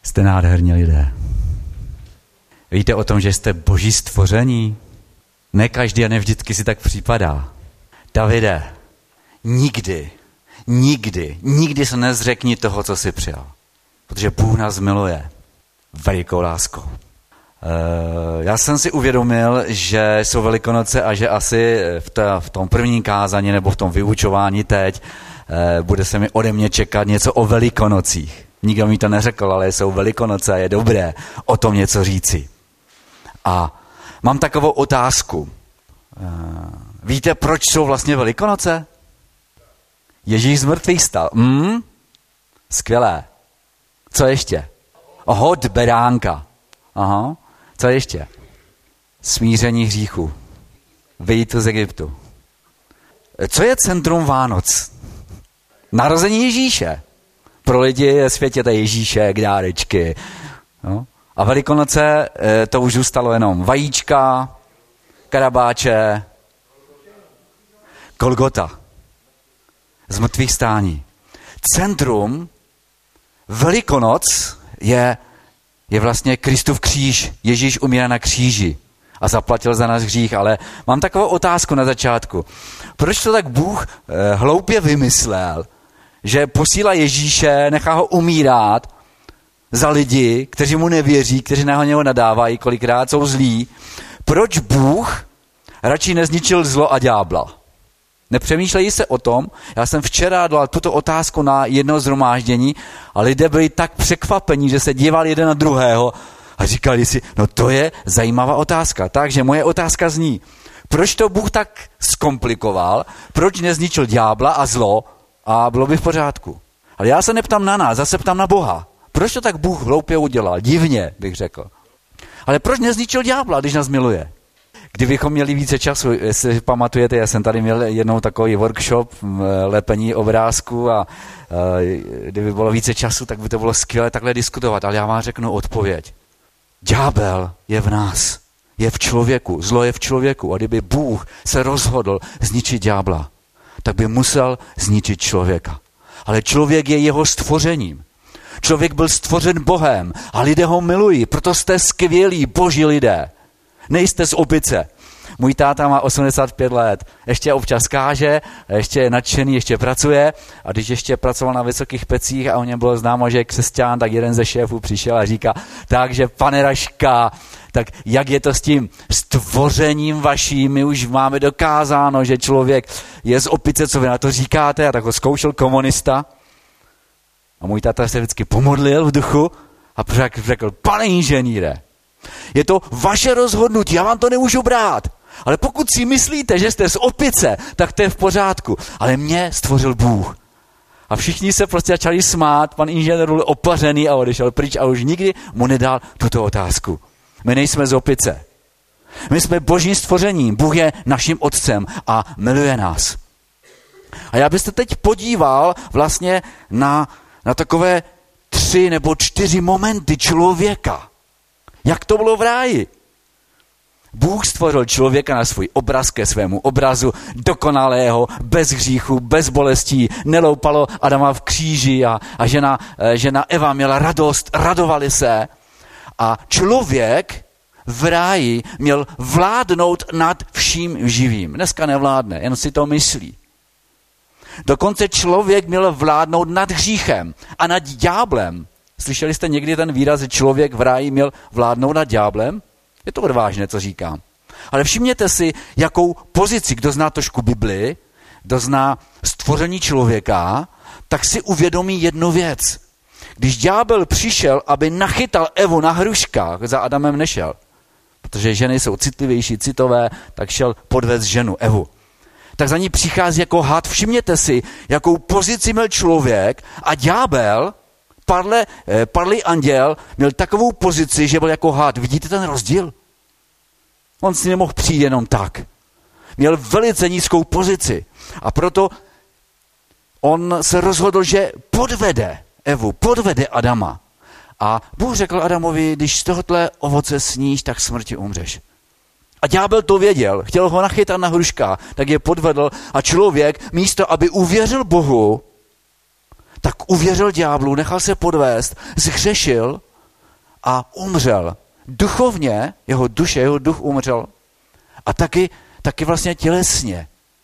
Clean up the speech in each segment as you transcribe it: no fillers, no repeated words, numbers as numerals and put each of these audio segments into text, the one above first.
Jste nádherní lidé. Víte o tom, že jste boží stvoření? Ne každý a ne vždycky si tak připadá. Davide, nikdy se nezřekni toho, co jsi přijal. Protože Bůh nás miluje velikou láskou. Já jsem si uvědomil, že jsou Velikonoce a že asi v tom prvním kázání nebo v tom vyučování teď bude se mi ode mě čekat něco o Velikonocích. Nikdo mi to neřekl, ale jsou Velikonoce a je dobré o tom něco říci. A mám takovou otázku. Víte, proč jsou vlastně Velikonoce? Ježíš z mrtvých stal. Skvělé. Co ještě? Hod beránka. Aha. Co ještě? Smíření hříchu. Vyjít z Egyptu. Co je centrum Vánoc? Narození Ježíše. Pro lidi je světě Ježíšek, dárečky. No. A Velikonoce to už zůstalo jenom vajíčka, karabáče, Golgota. Z mrtvých stání. Centrum Velikonoc je vlastně Kristův kříž. Ježíš umírá na kříži a zaplatil za nás hřích. Ale mám takovou otázku na začátku. Proč to tak Bůh hloupě vymyslel, že posílá Ježíše, nechá ho umírat za lidi, kteří mu nevěří, kteří na něho nadávají, kolikrát jsou zlí. Proč Bůh radši nezničil zlo a ďábla? Nepřemýšlejí se o tom. Já jsem včera dal tuto otázku na jedno shromáždění a lidé byli tak překvapení, že se dívali jeden na druhého a říkali si, no to je zajímavá otázka. Takže moje otázka zní, proč to Bůh tak zkomplikoval, proč nezničil ďábla a zlo a bylo by v pořádku. Ale já se neptám na nás, zase ptám na Boha. Proč to tak Bůh hloupě udělal? Divně, bych řekl. Ale proč nezničil ďábla, když nás miluje? Kdybychom měli více času, jestli pamatujete, já jsem tady měl jednou takový workshop, lepení obrázku a kdyby bylo více času, tak by to bylo skvělé takhle diskutovat, ale já vám řeknu odpověď. Ďábel je v nás, je v člověku, zlo je v člověku a kdyby Bůh se rozhodl zničit ďábla, tak by musel zničit člověka. Ale člověk je jeho stvořením. Člověk byl stvořen Bohem a lidé ho milují, proto jste skvělí boží lidé. Nejste z opice. Můj táta má 85 let, ještě občas káže, ještě je nadšený, ještě pracuje a když ještě pracoval na Vysokých Pecích a o něm bylo známo, že je křesťan, tak jeden ze šéfů přišel a říká, takže pane Raška, tak jak je to s tím stvořením vaším, my už máme dokázáno, že člověk je z opice, co vy na to říkáte, a tak ho zkoušel komunista a můj táta se vždycky pomodlil v duchu a řekl, pane inženýre, je to vaše rozhodnutí, já vám to nemůžu brát. Ale pokud si myslíte, že jste z opice, tak to je v pořádku. Ale mě stvořil Bůh. A všichni se prostě začali smát, pan inženýr byl opařený a odešel pryč a už nikdy mu nedal tuto otázku. My nejsme z opice. My jsme božím stvořením. Bůh je naším otcem a miluje nás. A já byste teď podíval vlastně na takové 3 nebo 4 momenty člověka. Jak to bylo v ráji? Bůh stvořil člověka na svůj obraz ke svému obrazu, dokonalého, bez hříchu, bez bolestí, neloupalo Adama v kříži a žena Eva měla radost, radovali se. A člověk v ráji měl vládnout nad vším živým. Dneska nevládne, jen si to myslí. Dokonce člověk měl vládnout nad hříchem a nad ďáblem. Slyšeli jste někdy ten výraz, že člověk v ráji měl vládnout nad ďáblem? Je to odvážné, co říkám. Ale všimněte si, jakou pozici, kdo zná trošku Bibli, kdo zná stvoření člověka, tak si uvědomí jednu věc. Když ďábel přišel, aby nachytal Evu na hruškách, za Adamem nešel, protože ženy jsou citlivější, citové, tak šel podvést ženu Evu. Tak za ní přichází jako had. Všimněte si, jakou pozici měl člověk a ďábel, padlý anděl, měl takovou pozici, že byl jako had. Vidíte ten rozdíl? On si nemohl přijít jenom tak. Měl velice nízkou pozici. A proto on se rozhodl, že podvede Evu, podvede Adama. A Bůh řekl Adamovi, když z tohohle ovoce sníš, tak smrti umřeš. A ďábel to věděl, chtěl ho nachytat na hruška, tak je podvedl a člověk místo, aby uvěřil Bohu, tak uvěřil ďáblu, nechal se podvést, zhřešil a umřel. Duchovně, jeho duše, jeho duch umřel. A taky vlastně tělesně.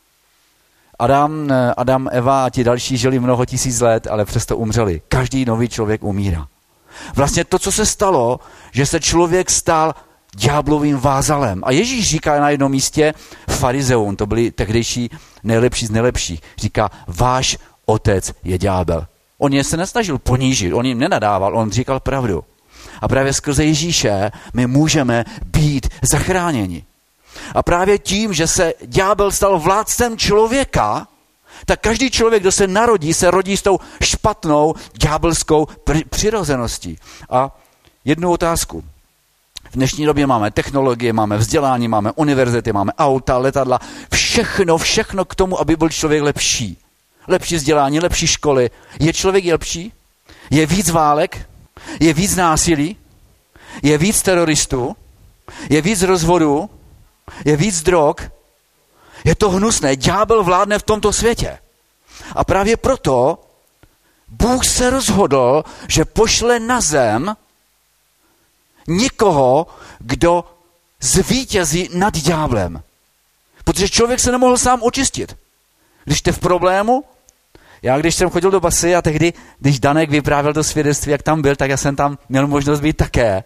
Adam, Eva a ti další žili mnoho tisíc let, ale přesto umřeli. Každý nový člověk umírá. Vlastně to, co se stalo, že se člověk stal ďáblovým vázalem. A Ježíš říká na jednom místě farizeům, to byli tehdejší nejlepší z nejlepších, říká, váš otec je ďábel. On je se nesnažil ponížit, on jim nenadával, on říkal pravdu. A právě skrze Ježíše my můžeme být zachráněni. A právě tím, že se ďábel stal vládcem člověka, tak každý člověk, kdo se rodí s tou špatnou ďábelskou přirozeností. A jednu otázku. V dnešní době máme technologie, máme vzdělání, máme univerzity, máme auta, letadla, všechno k tomu, aby byl člověk lepší. Lepší vzdělání, lepší školy. Je člověk lepší? Je víc válek? Je víc násilí? Je víc teroristů? Je víc rozvodů? Je víc drog? Je to hnusné. Ďábel vládne v tomto světě. A právě proto Bůh se rozhodl, že pošle na zem někoho, kdo zvítězí nad ďáblem. Protože člověk se nemohl sám očistit. Když jste v problému, já když jsem chodil do basy a tehdy, když Danek vyprávěl to svědectví, jak tam byl, tak já jsem tam měl možnost být také.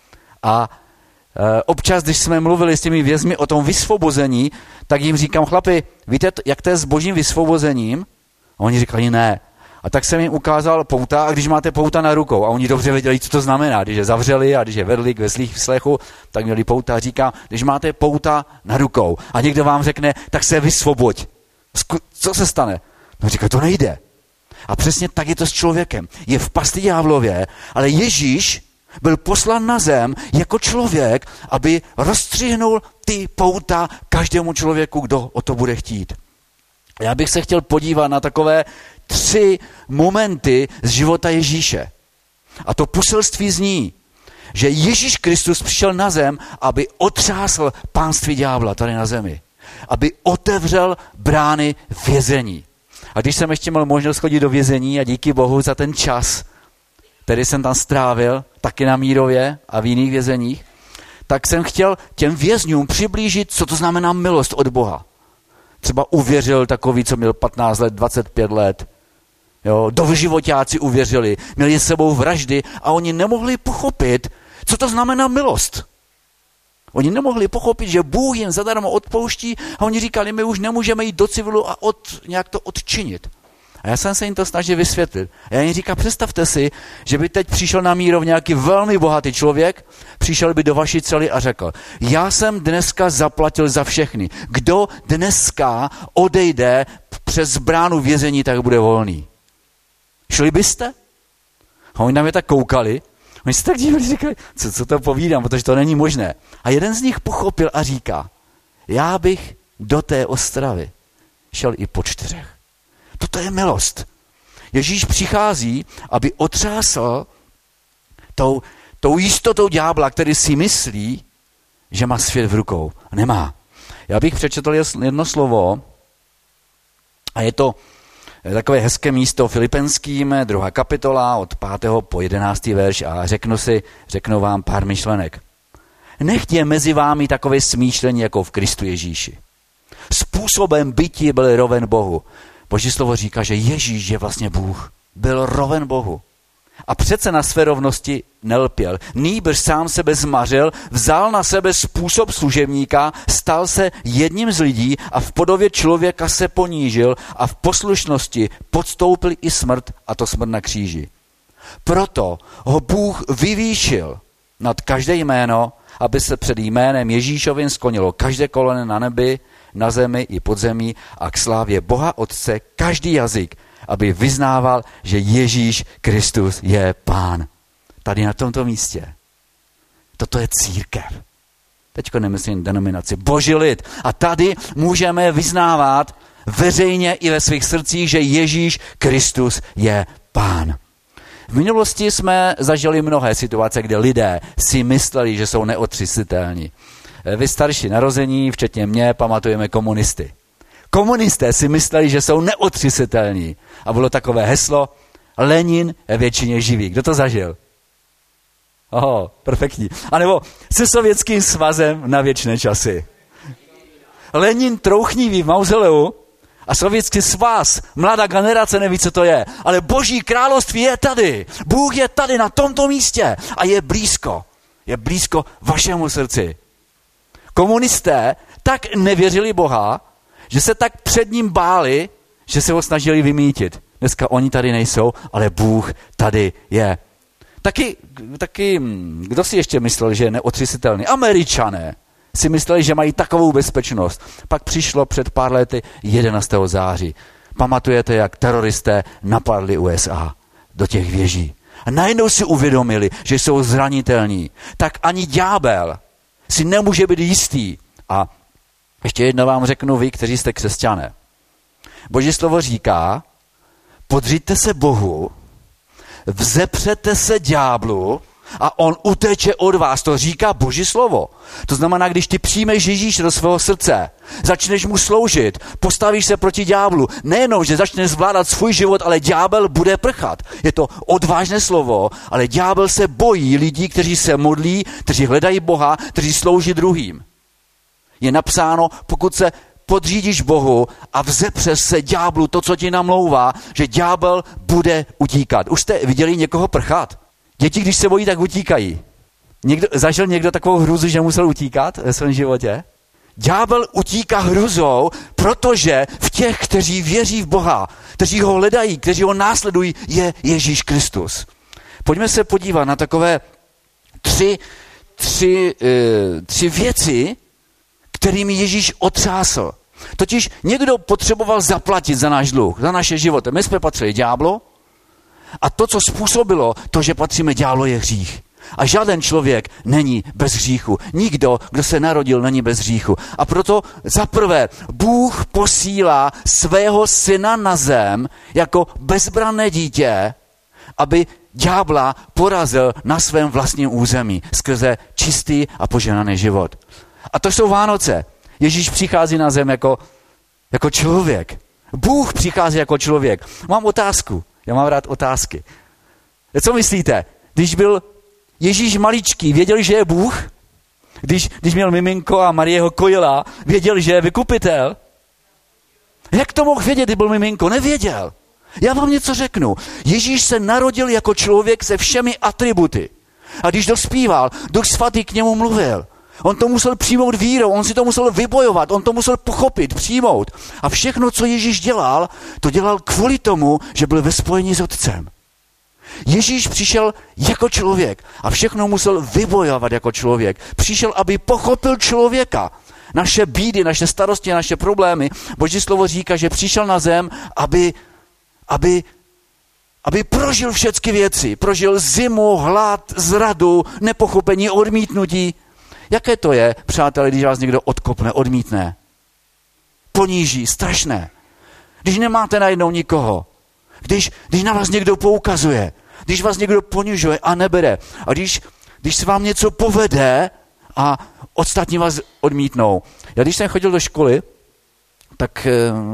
A občas, když jsme mluvili s těmi vězmi o tom vysvobození, tak jim říkám, chlapi, víte, jak to je s božím vysvobozením? A oni říkali, ne. A tak jsem jim ukázal pouta, a když máte pouta na rukou, a oni dobře věděli, co to znamená, když je zavřeli a když je vedli k slechu, tak měli pouta a říká, když máte pouta na rukou a někdo vám řekne, tak se vysvoboď. Co se stane? No říká, to nejde. A přesně tak je to s člověkem. Je v pasti ďáblově, ale Ježíš byl poslán na zem jako člověk, aby rozstřihnul ty pouta každému člověku, kdo o to bude chtít. Já bych se chtěl podívat na takové 3 momenty z života Ježíše. A to poselství zní, že Ježíš Kristus přišel na zem, aby otřásl pánství ďábla tady na zemi. Aby otevřel brány vězení. A když jsem ještě měl možnost chodit do vězení a díky Bohu za ten čas, který jsem tam strávil, taky na Mírově a v jiných vězeních, tak jsem chtěl těm vězňům přiblížit, co to znamená milost od Boha. Třeba uvěřil takový, co měl 15 let, 25 let. Jo, doživotňáci uvěřili, měli s sebou vraždy a oni nemohli pochopit, co to znamená milost. Oni nemohli pochopit, že Bůh jim zadarmo odpouští a oni říkali, my už nemůžeme jít do civilu a nějak to odčinit. A já jsem se jim to snažil vysvětlit. A já jim říkám, představte si, že by teď přišel na Mírov nějaký velmi bohatý člověk, přišel by do vaší cely a řekl, já jsem dneska zaplatil za všechny. Kdo dneska odejde přes bránu vězení, tak bude volný. Šli byste? A oni na mě tak koukali, oni se tak dívali, říkali, co to povídám, protože to není možné. A jeden z nich pochopil a říká, já bych do té Ostravy šel i po 4. Toto je milost. Ježíš přichází, aby otřásl tou jistotou ďábla, který si myslí, že má svět v rukou. Nemá. Já bych přečetl jedno slovo a je to takové hezké místo Filipenským, 2. kapitola od 5. po 11. verš a řeknu vám pár myšlenek. Nechť je mezi vámi takové smýšlení jako v Kristu Ježíši. Způsobem bytí byl roven Bohu. Boží slovo říká, že Ježíš je vlastně Bůh. Byl roven Bohu. A přece na své rovnosti nelpěl. Nýbrž sám sebe zmařil, vzal na sebe způsob služebníka, stal se jedním z lidí a v podobě člověka se ponížil a v poslušnosti podstoupil i smrt, a to smrt na kříži. Proto ho Bůh vyvýšil nad každé jméno, aby se před jménem Ježíšovým sklonilo každé koleno na nebi, na zemi i pod zemí a k slávě Boha Otce každý jazyk, aby vyznával, že Ježíš Kristus je Pán. Tady na tomto místě. Toto je církev. Teďko nemyslím denominaci. Boží lid. A tady můžeme vyznávat veřejně i ve svých srdcích, že Ježíš Kristus je Pán. V minulosti jsme zažili mnohé situace, kde lidé si mysleli, že jsou neotřesitelní. Vy starší narození, včetně mě, pamatujeme komunisty. Komunisté si mysleli, že jsou neotřesitelní. A bylo takové heslo, Lenin je většině živý. Kdo to zažil? Perfektní. A nebo se Sovětským svazem na věčné časy. Lenin trouchnivý v mauzoleu a Sovětský svaz, mladá generace neví, co to je. Ale Boží království je tady. Bůh je tady na tomto místě a je blízko. Je blízko vašemu srdci. Komunisté tak nevěřili Boha, že se tak před ním báli, že se ho snažili vymítit. Dneska oni tady nejsou, ale Bůh tady je. Taky, kdo si ještě myslel, že je neotřesitelný? Američané si mysleli, že mají takovou bezpečnost. Pak přišlo před pár lety 11. září. Pamatujete, jak teroristé napadli USA do těch věží. A najednou si uvědomili, že jsou zranitelní. Tak ani ďábel si nemůže být jistý. A ještě jedno vám řeknu vy, kteří jste křesťané. Boží slovo říká, podřiďte se Bohu, vzepřete se ďáblu a on uteče od vás. To říká Boží slovo. To znamená, když ty přijmeš Ježíše do svého srdce, začneš mu sloužit, postavíš se proti ďáblu, nejenom, že začneš zvládat svůj život, ale ďábel bude prchat. Je to odvážné slovo, ale ďábel se bojí lidí, kteří se modlí, kteří hledají Boha, kteří slouží druhým. Je napsáno, pokud se podřídíš Bohu a vzepřeš se ďáblu, to, co ti namlouvá, že ďábel bude utíkat. Už jste viděli někoho prchat? Děti, když se bojí, tak utíkají. Zažil někdo takovou hruzu, že musel utíkat ve svém životě? Ďábel utíká hruzou, protože v těch, kteří věří v Boha, kteří ho hledají, kteří ho následují, je Ježíš Kristus. Pojďme se podívat na takové tři věci, kterými Ježíš otřásl. Totiž někdo potřeboval zaplatit za náš dluh, za naše životy. My jsme patřili ďáblu a to, co způsobilo to, že patříme ďáblu, je hřích. A žádný člověk není bez hříchu. Nikdo, kdo se narodil, není bez hříchu. A proto zaprvé Bůh posílá svého syna na zem jako bezbranné dítě, aby ďábla porazil na svém vlastním území skrze čistý a požehnaný život. A to jsou Vánoce. Ježíš přichází na zem jako člověk. Bůh přichází jako člověk. Mám otázku. Já mám rád otázky. Co myslíte? Když byl Ježíš maličký, věděl, že je Bůh? Když měl miminko a Marie ho kojila, věděl, že je vykupitel? Jak to mohl vědět, kdy byl miminko? Nevěděl. Já vám něco řeknu. Ježíš se narodil jako člověk se všemi atributy. A když dospíval, Duch Svatý k němu mluvil. On to musel přijmout vírou, on si to musel vybojovat, on to musel pochopit, přijmout. A všechno, co Ježíš dělal, to dělal kvůli tomu, že byl ve spojení s Otcem. Ježíš přišel jako člověk a všechno musel vybojovat jako člověk. Přišel, aby pochopil člověka. Naše bídy, naše starosti, naše problémy. Boží slovo říká, že přišel na zem, aby prožil všechny věci. Prožil zimu, hlad, zradu, nepochopení, odmítnutí. Jaké to je, přátelé, když vás někdo odkopne, odmítne? Poníží, strašné. Když nemáte najednou nikoho. Když na vás někdo poukazuje. Když vás někdo ponižuje a nebere. A když se vám něco povede a ostatní vás odmítnou. Já když jsem chodil do školy, tak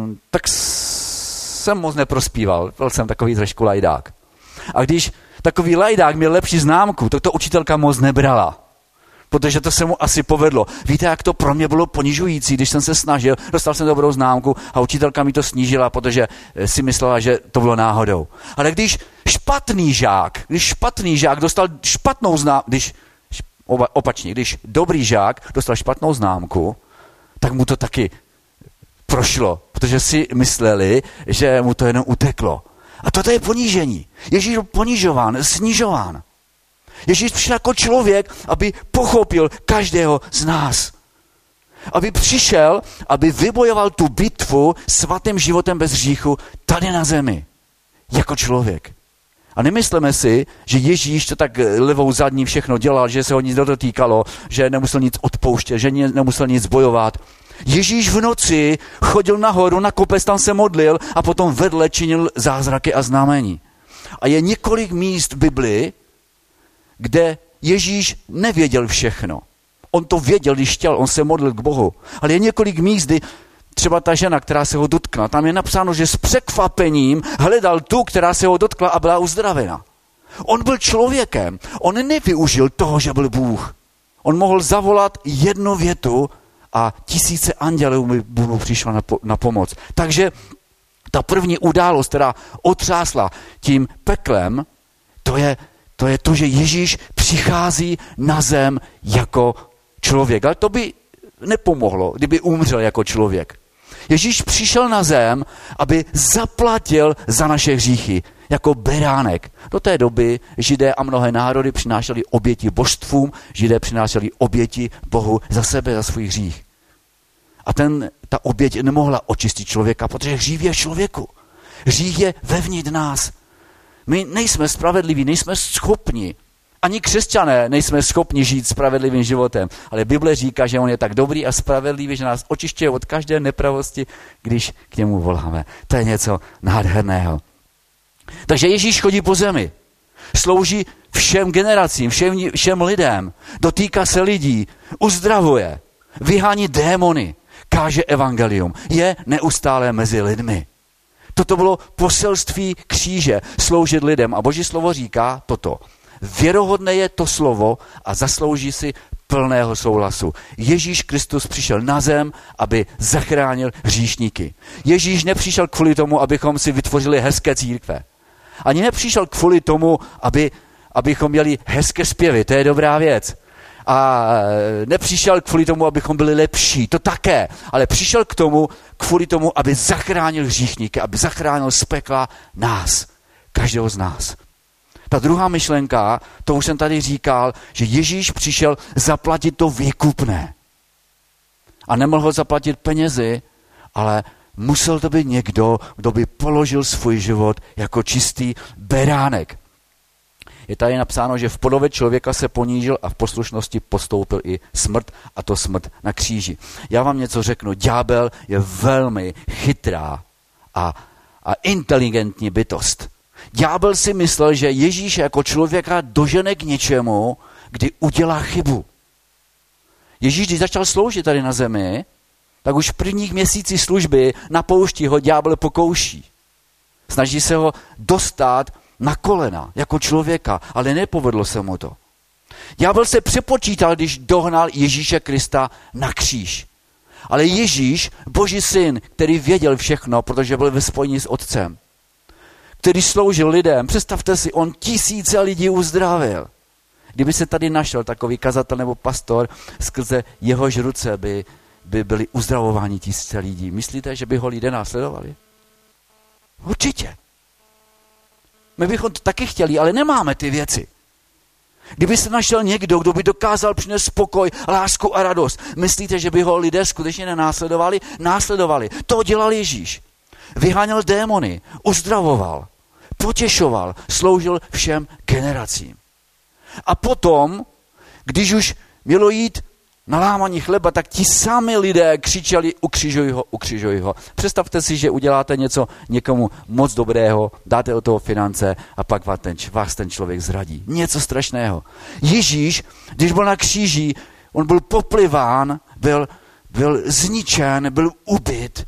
jsem moc neprospíval. Byl jsem takový trošku lajdák. A když takový lajdák měl lepší známku, tak to učitelka moc nebrala. Protože to se mu asi povedlo. Víte, jak to pro mě bylo ponižující, když jsem se snažil, dostal jsem dobrou známku a učitelka mi to snížila, protože si myslela, že to bylo náhodou. Ale když špatný žák dostal špatnou známku, když dobrý žák dostal špatnou známku, tak mu to taky prošlo, protože si mysleli, že mu to jenom uteklo. A toto je ponížení. Ježíš byl ponižován, snižován. Ježíš přišel jako člověk, aby pochopil každého z nás. Aby přišel, aby vybojoval tu bitvu svatým životem bez hříchu tady na zemi. Jako člověk. A nemyslíme si, že Ježíš to tak levou zadní všechno dělal, že se ho nic nedotýkalo, že nemusel nic odpouštět, že nemusel nic bojovat. Ježíš v noci chodil nahoru na kopec, tam se modlil a potom vedle činil zázraky a znamení. A je několik míst v Biblii, kde Ježíš nevěděl všechno. On to věděl, když chtěl, on se modlil k Bohu. Ale je několik míst, kdy třeba ta žena, která se ho dotkla, tam je napsáno, že s překvapením hledal tu, která se ho dotkla a byla uzdravena. On byl člověkem. On nevyužil toho, že byl Bůh. On mohl zavolat jednu větu a tisíce andělů mu přišlo na pomoc. Takže ta první událost, která otřásla tím peklem, to je to, že Ježíš přichází na zem jako člověk. Ale to by nepomohlo, kdyby umřel jako člověk. Ježíš přišel na zem, aby zaplatil za naše hříchy, jako beránek. Do té doby Židé a mnohé národy přinášeli oběti božstvům, Židé přinášeli oběti Bohu za sebe, za svůj hřích. A ta oběť nemohla očistit člověka, protože hřích je v člověku. Hřích je vevnitř nás. My nejsme spravedliví, nejsme schopni. Ani křesťané nejsme schopni žít spravedlivým životem. Ale Bible říká, že on je tak dobrý a spravedlivý, že nás očišťuje od každé nepravosti, když k němu voláme. To je něco nádherného. Takže Ježíš chodí po zemi. Slouží všem generacím, všem lidem. Dotýká se lidí, uzdravuje, vyhání démony, káže evangelium. Je neustále mezi lidmi. Toto bylo poselství kříže, sloužit lidem. A Boží slovo říká toto. Věrohodné je to slovo a zaslouží si plného souhlasu. Ježíš Kristus přišel na zem, aby zachránil hříšníky. Ježíš nepřišel kvůli tomu, abychom si vytvořili hezké církve. Ani nepřišel kvůli tomu, abychom měli hezké zpěvy, to je dobrá věc. A nepřišel kvůli tomu, abychom byli lepší, to také. Ale přišel kvůli tomu, aby zachránil hříšníky, aby zachránil z pekla nás, každého z nás. Ta druhá myšlenka, to už jsem tady říkal, že Ježíš přišel zaplatit to výkupné. A nemohl ho zaplatit penězi, ale musel to být někdo, kdo by položil svůj život jako čistý beránek. Je tady napsáno, že v podobě člověka se ponížil a v poslušnosti postoupil i smrt, a to smrt na kříži. Já vám něco řeknu, ďábel je velmi chytrá a inteligentní bytost. Ďábel si myslel, že Ježíš jako člověka dožene k něčemu, kdy udělá chybu. Ježíš, když začal sloužit tady na zemi, tak už v prvních měsících služby na poušti ho ďábel pokouší. Snaží se ho dostat na kolena jako člověka, ale nepovedlo se mu to. Ďábel se přepočítal, když dohnal Ježíše Krista na kříž. Ale Ježíš, Boží syn, který věděl všechno, protože byl ve spojení s Otcem, který sloužil lidem, představte si, on tisíce lidí uzdravil. Kdyby se tady našel takový kazatel nebo pastor, skrze jehož ruce by byli uzdravováni tisíce lidí. Myslíte, že by ho lidé následovali? Určitě. My bychom to taky chtěli, ale nemáme ty věci. Kdyby se našel někdo, kdo by dokázal přinést spokoj, lásku a radost, myslíte, že by ho lidé skutečně nenásledovali? Následovali. To dělal Ježíš. Vyháněl démony, uzdravoval, potěšoval, sloužil všem generacím. A potom, když už mělo jít na lámaní chleba, tak ti sami lidé křičeli, ukřižuj ho. Představte si, že uděláte něco někomu moc dobrého, dáte o toho finance a pak vás ten člověk zradí. Něco strašného. Ježíš, když byl na kříži, on byl popliván, byl zničen, byl ubyt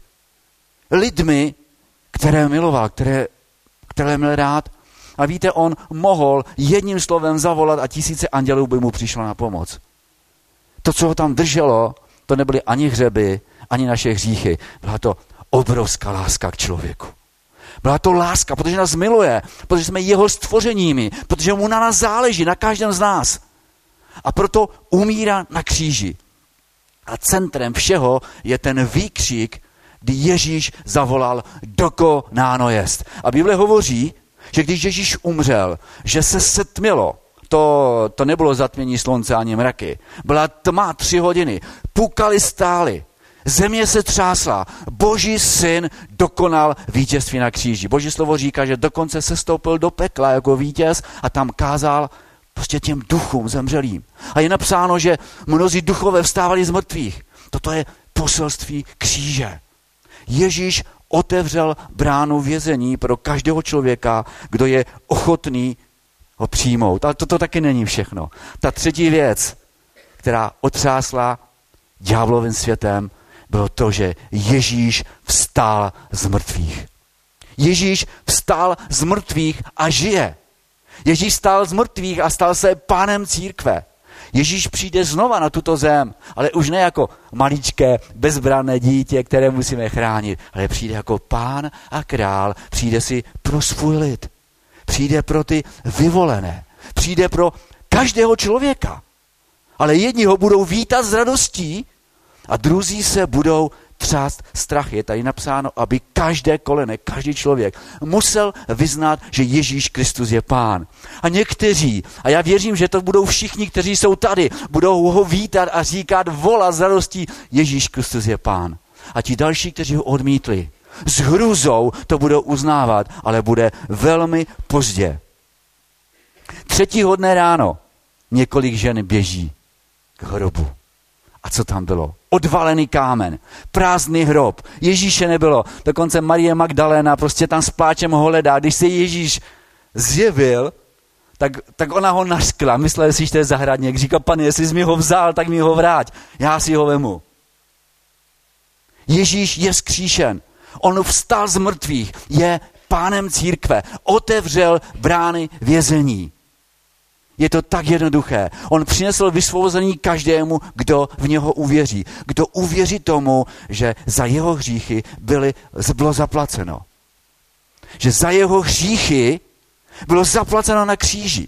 lidmi, které miloval, které měl rád. A víte, on mohl jedním slovem zavolat a tisíce andělů by mu přišlo na pomoc. To, co ho tam drželo, to nebyly ani hřeby, ani naše hříchy. Byla to obrovská láska k člověku. Byla to láska, protože nás miluje, protože jsme jeho stvořeními, protože mu na nás záleží, na každém z nás. A proto umírá na kříži. A centrem všeho je ten výkřik, kdy Ježíš zavolal dokonáno jest. A Bible hovoří, že když Ježíš umřel, že se setmilo, to nebylo zatmění slunce ani mraky. Byla tma 3 hodiny, pukaly stály, země se třásla, Boží syn dokonal vítězství na kříži. Boží slovo říká, že dokonce se stoupil do pekla jako vítěz a tam kázal prostě těm duchům zemřelým. A je napsáno, že mnozí duchové vstávali z mrtvých. Toto je poselství kříže. Ježíš otevřel bránu vězení pro každého člověka, kdo je ochotný ho přijmout. Ale toto taky není všechno. Ta třetí věc, která otřásla ďáblovým světem, bylo to, že Ježíš vstal z mrtvých. Ježíš vstal z mrtvých a žije. Ježíš stál z mrtvých a stal se pánem církve. Ježíš přijde znova na tuto zem, ale už ne jako maličké, bezbranné dítě, které musíme chránit, ale přijde jako pán a král, přijde si pro svůj lid. Přijde pro ty vyvolené. Přijde pro každého člověka. Ale jedni ho budou vítat s radostí a druzí se budou třást strach. Je tady napsáno, aby každé koleno, každý člověk musel vyznat, že Ježíš Kristus je pán. A někteří, a já věřím, že to budou všichni, kteří jsou tady, budou ho vítat a říkat, volat s radostí, Ježíš Kristus je pán. A ti další, kteří ho odmítli, s hrůzou to budou uznávat, ale bude velmi pozdě. 3. dne ráno několik žen běží k hrobu. A co tam bylo? Odvalený kámen, prázdný hrob, Ježíše nebylo. Dokonce Marie Magdalena prostě tam s pláčem ho hledá. Když se Ježíš zjevil, tak ona ho nařkla. Myslela si, že to je zahradník. Říká, Pane, jestli jsi mi ho vzal, tak mi ho vrať. Já si ho vemu. Ježíš je vzkříšen. On vstal z mrtvých, je pánem církve. Otevřel brány vězení. Je to tak jednoduché. On přinesl vysvobození každému, kdo v něho uvěří. Kdo uvěří tomu, že za jeho hříchy bylo zaplaceno. Že za jeho hříchy bylo zaplaceno na kříži.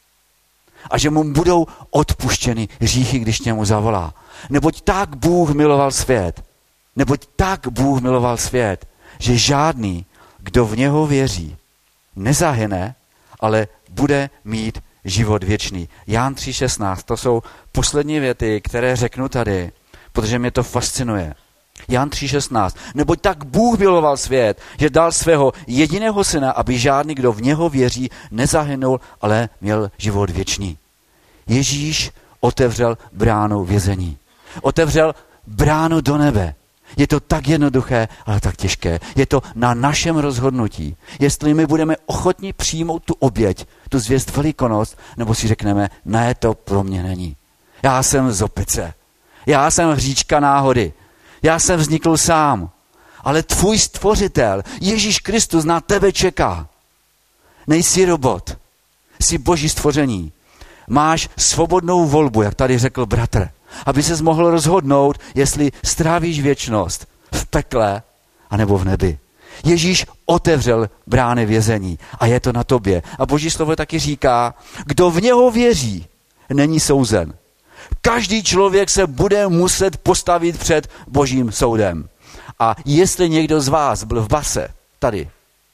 A že mu budou odpuštěny hříchy, když němu zavolá. Neboť tak Bůh miloval svět. Neboť tak Bůh miloval svět, že žádný, kdo v něho věří, nezahyne, ale bude mít život věčný. Jan 3,16, to jsou poslední věty, které řeknu tady, protože mě to fascinuje. Jan 3,16, neboť tak Bůh miloval svět, že dal svého jediného syna, aby žádný, kdo v něho věří, nezahynul, ale měl život věčný. Ježíš otevřel bránu vězení. Otevřel bránu do nebe. Je to tak jednoduché, ale tak těžké. Je to na našem rozhodnutí. Jestli my budeme ochotni přijmout tu oběť, tu zvěst Velikonoc, nebo si řekneme, ne, to pro mě není. Já jsem z opice. Já jsem hříčka náhody. Já jsem vznikl sám. Ale tvůj stvořitel, Ježíš Kristus, na tebe čeká. Nejsi robot. Jsi boží stvoření. Máš svobodnou volbu, jak tady řekl bratr. Aby ses mohl rozhodnout, jestli strávíš věčnost v pekle anebo v nebi. Ježíš otevřel brány vězení a je to na tobě. A Boží slovo taky říká, kdo v něho věří, není souzen. Každý člověk se bude muset postavit před Božím soudem. A jestli někdo z vás byl v base, tady,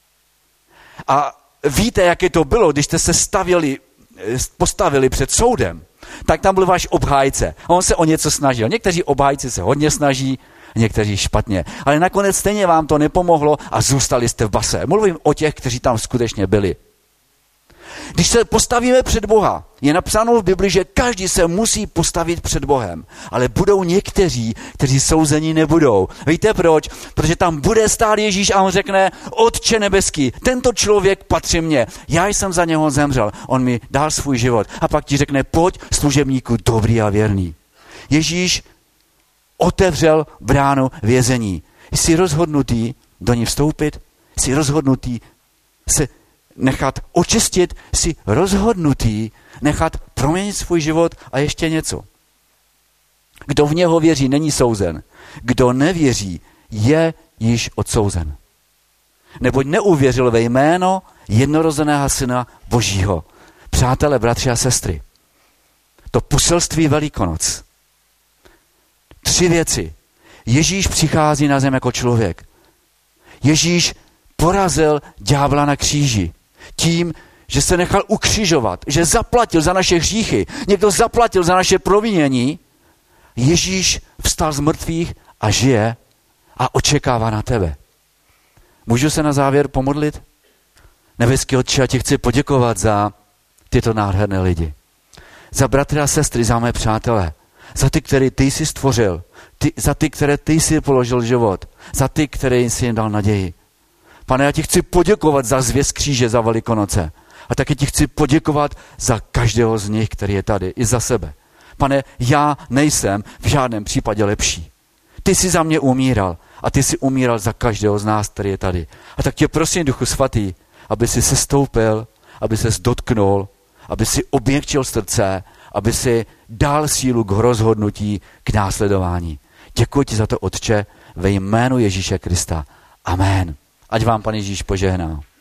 a víte, jaké to bylo, když jste se postavili před soudem, tak tam byl váš obhájce. On se o něco snažil. Někteří obhájci se hodně snaží, někteří špatně. Ale nakonec stejně vám to nepomohlo a zůstali jste v base. Mluvím o těch, kteří tam skutečně byli. Když se postavíme před Boha, je napsáno v Bibli, že každý se musí postavit před Bohem. Ale budou někteří, kteří souzení nebudou. Víte proč? Protože tam bude stát Ježíš a on řekne, Otče nebeský, tento člověk patří mně. Já jsem za něho zemřel. On mi dal svůj život. A pak ti řekne, pojď služebníku dobrý a věrný. Ježíš otevřel bránu vězení. Jsi rozhodnutý do ní vstoupit? Jsi rozhodnutý se nechat očistit, jsi rozhodnutý nechat proměnit svůj život a ještě něco. Kdo v něho věří, není souzen. Kdo nevěří, je již odsouzen. Neboť neuvěřil ve jméno jednorozeného Syna Božího. Přátelé, bratři a sestry, to poselství Velikonoc. 3 věci. Ježíš přichází na zem jako člověk. Ježíš porazil ďábla na kříži tím, že se nechal ukřižovat, že zaplatil za naše hříchy. Někdo zaplatil za naše provinění. Ježíš vstal z mrtvých a žije a očekává na tebe. Můžu se na závěr pomodlit? Nebeský Otče, já ti chci poděkovat za tyto nádherné lidi. Za bratry a sestry, za mé přátelé. Za ty, které ty jsi stvořil. Za ty, které ty jsi položil život. Za ty, které jsi jim dal naději. Pane, já ti chci poděkovat za zvěst kříže, za Velikonoce. A taky ti chci poděkovat za každého z nich, který je tady, i za sebe. Pane, já nejsem v žádném případě lepší. Ty jsi za mě umíral a ty jsi umíral za každého z nás, který je tady. A tak tě prosím, Duchu Svatý, aby jsi sestoupil, aby ses dotknul, aby si obměkčil srdce, aby si dal sílu k rozhodnutí, k následování. Děkuji ti za to, Otče, ve jménu Ježíše Krista. Amen. Ať vám Pan Ježíš požehná.